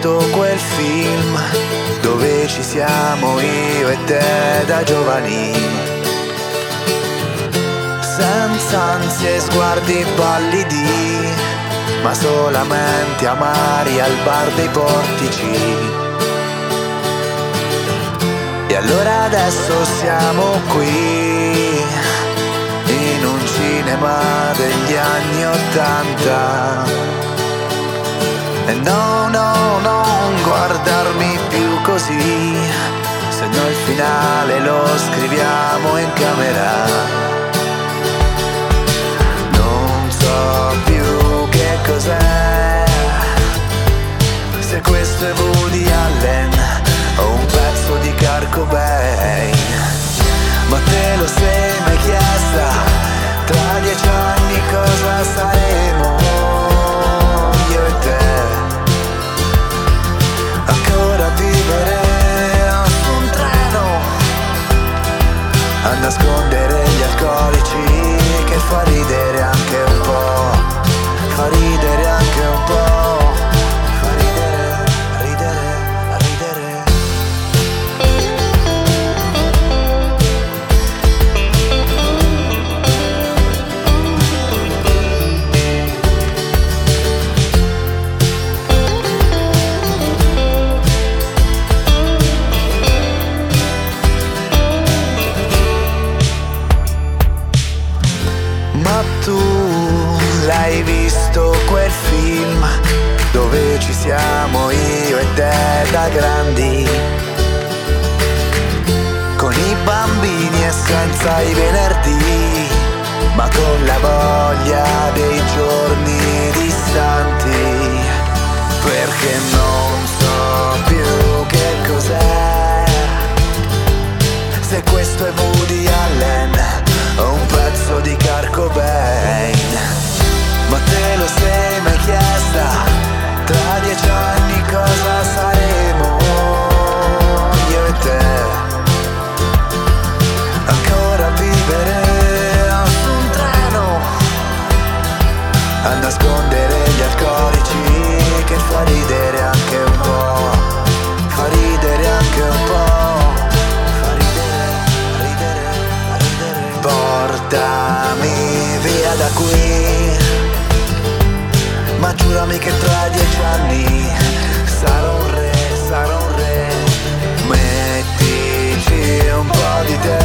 visto quel film dove ci siamo io e te da giovani, senza ansie, sguardi pallidi, ma solamente amari al bar dei portici. E allora adesso siamo qui, in un cinema degli anni '80. E no, no, non guardarmi più così, se no il finale lo scriviamo in camera. Non so più che cos'è, se questo è Woody Allen o un pezzo di Kurt Cobain. Ma te lo sei mai chiesta, tra 10 anni cosa saremo io e te? Ancora vivere su un treno, a nascondere gli alcolici, che fa ridere anche un po', fa ridere anche un po', fa ridere, ridere, ridere. Ma tu l'hai visto quel film dove ci siamo io e te da grandi, con i bambini e senza i venerdì, ma con la voglia dei giorni distanti, perché non so più che cos'è, se questo è Woody Allen o un pezzo di Kurt Cobain. Ma te lo sei mai chiesta, tra 10 anni cosa saremo io e te? Ancora vivere su un treno, a nascondere gli alcolici, che fa ridere anche un po', fa ridere anche un po', fa ridere, ridere, ridere. Portami via da qui, ma giurami che tra 10 anni sarò un re, sarò un re. Mettici un po' di te,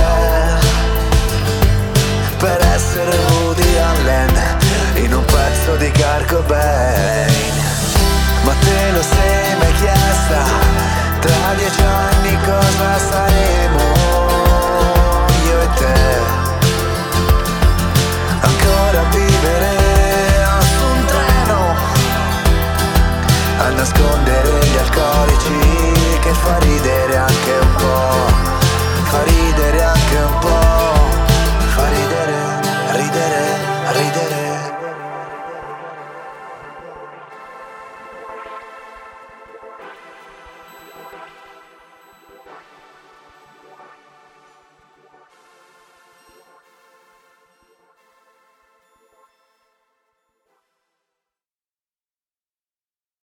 per essere Woody Allen in un pezzo di Kurt Cobain. Ma te lo sei mai chiesta, tra 10 anni cosa saremo io e te? Ancora vivere su un treno, a nascondere gli alcolici, che fa ridere anche un po', fa ridere